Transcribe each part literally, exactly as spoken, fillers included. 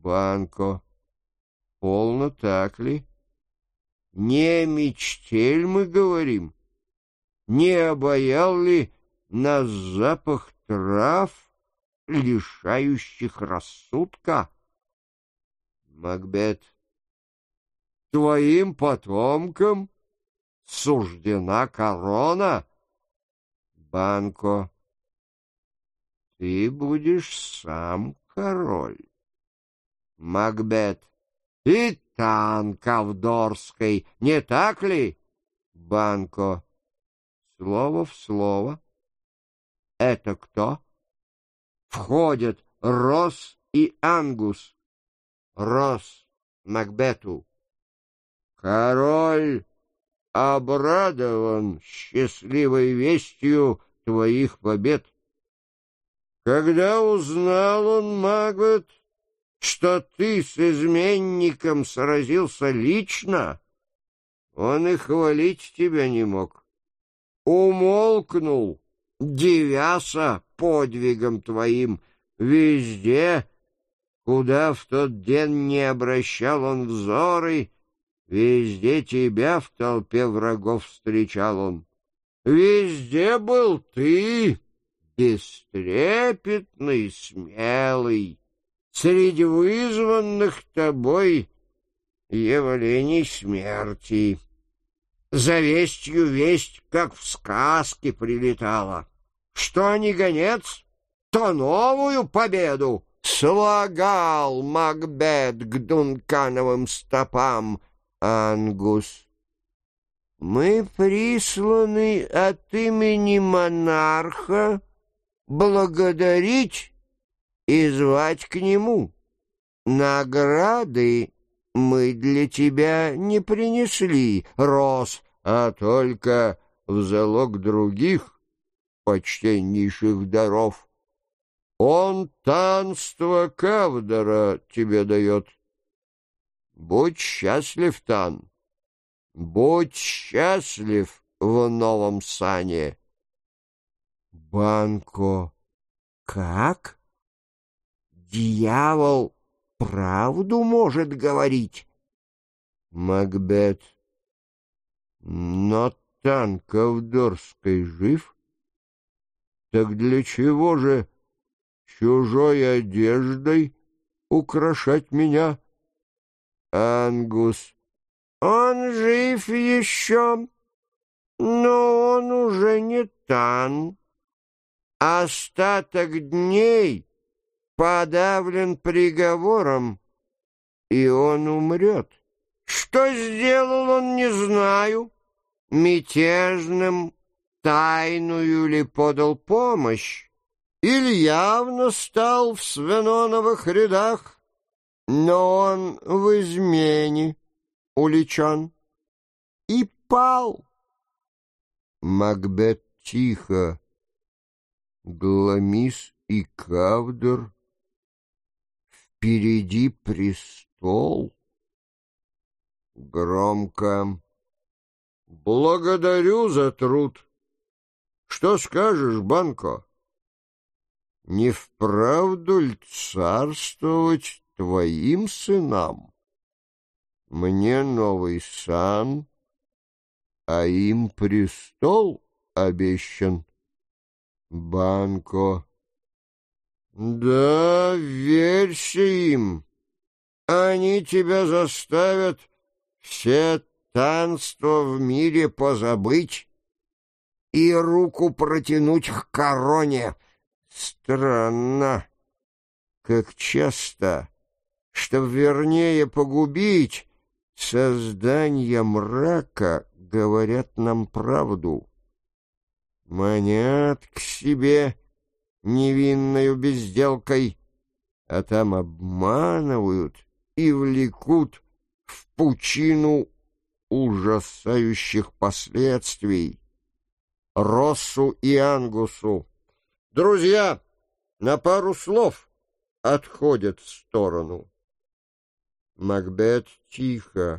Банко. Полно так ли? Не о мечте ль мы говорим? Не обаял ли нас запах трав, лишающих рассудка? Макбет. Твоим потомкам суждена корона? Банко. Ты будешь сам король. Макбет. И Тан Кавдорской, не так ли? Банко. Слово в слово. Это кто? Входят Рос и Ангус. Рос Макбету. Король обрадован счастливой вестью твоих побед. Когда узнал он, Макбет, что ты с изменником сразился лично, он и хвалить тебя не мог. Умолкнул, дивяся подвигом твоим, везде, куда в тот день не обращал он взоры, везде тебя в толпе врагов встречал он. Везде был ты, бестрепетный, смелый, среди вызванных тобой явлений смерти. За вестью весть, как в сказке, прилетала. Что ни гонец, то новую победу слагал Макбет к Дункановым стопам. Ангус. Мы присланы от имени монарха благодарить и звать к нему. Награды мы для тебя не принесли, Рос, а только в залог других почтеннейших даров. Он танство Кавдора тебе дает. Будь счастлив, Тан, будь счастлив в новом сане. Банко. Как? Дьявол правду может говорить? Макбет. Но Тан Кавдорской жив? Так для чего же чужой одеждой украшать меня? Ангус. Он жив еще, но он уже не Тан. Остаток дней подавлен приговором, и он умрет. Что сделал он, не знаю. Мятежным тайную ли подал помощь, или явно стал в Свеноновых рядах, но он в измене уличен и пал. Макбет тихо. Гламис и Кавдор. Впереди престол. Громко. Благодарю за труд. Что скажешь, Банко? Не вправду ль царствовать твоим сынам? Мне новый сан, а им престол обещан. Банко. Да, верься им. Они тебя заставят все танства в мире позабыть и руку протянуть к короне. Странно, как часто, чтоб вернее погубить создание мрака, говорят нам правду. Манят к себе невинною безделкой, а там обманывают и влекут в пучину ужасающих последствий. Россу и Ангусу. Друзья, на пару слов отходят в сторону. Макбет тихо.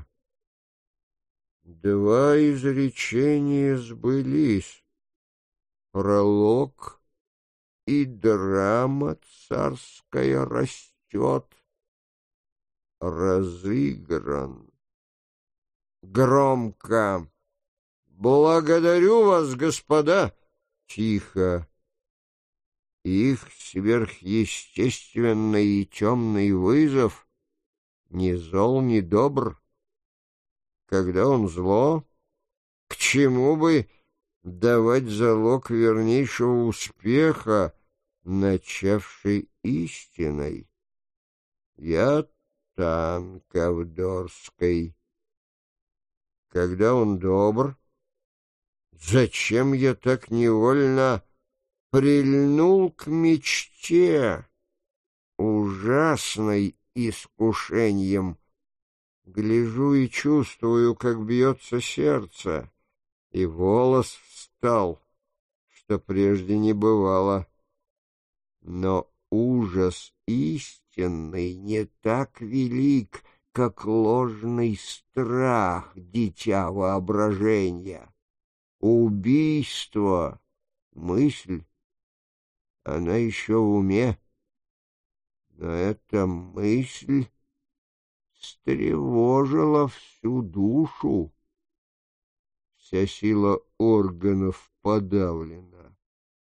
Два изречения сбылись. Пролог и драма царская растет. разыгран. Громко. Благодарю вас, господа. Тихо. Их сверхъестественный и темный вызов ни зол, ни добр. Когда он зло, к чему бы давать залог вернейшего успеха, начавший истиной? Я Тан Ковдорской. Когда он добр, зачем я так невольно прильнул к мечте, ужасной искушением? Гляжу и чувствую, как бьется сердце, и волос встал, что прежде не бывало. Но ужас истинный не так велик, как ложный страх, дитя воображения. Убийство — мысль, она еще в уме, но эта мысль встревожила всю душу. Вся сила органов подавлена.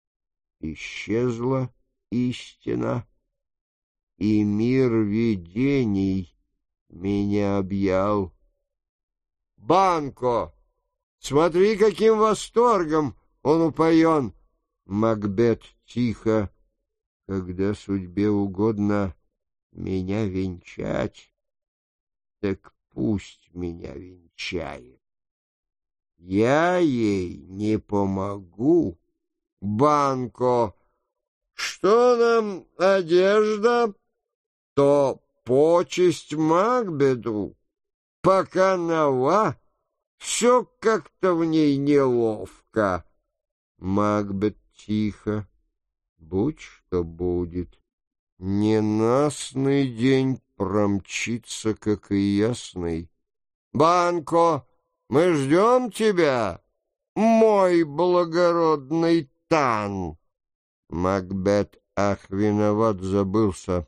Исчезла истина, и мир видений меня объял. Банко! Смотри, каким восторгом он упоен! Макбет тихо. Когда судьбе угодно меня венчать, так пусть меня венчает. Я ей не помогу. Банко, что нам одежда, то почесть Макбету. Пока нова, все как-то в ней неловко. Макбет тихо. Будь что будет. Ненастный день промчится, как и ясный. Банко, мы ждем тебя, мой благородный Тан. Макбет, ах, виноват, забылся.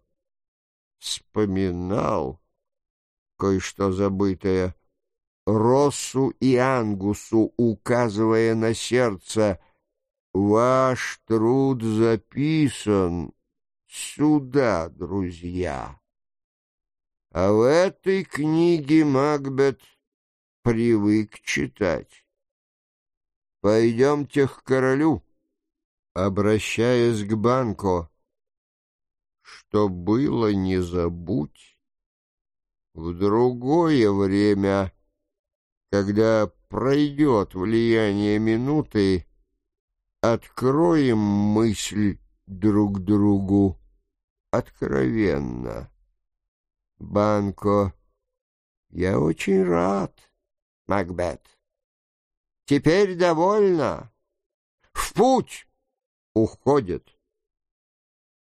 Вспоминал кое-что забытое. Россу и Ангусу, указывая на сердце: ваш труд записан сюда, друзья. А в этой книге Макбет привык читать. Пойдемте к королю, обращаясь к Банко. Что было, не забудь. В другое время, когда пройдет влияние минуты, откроем мысль друг другу откровенно. Банко, я очень рад, Макбет. Теперь довольно. В путь уходит.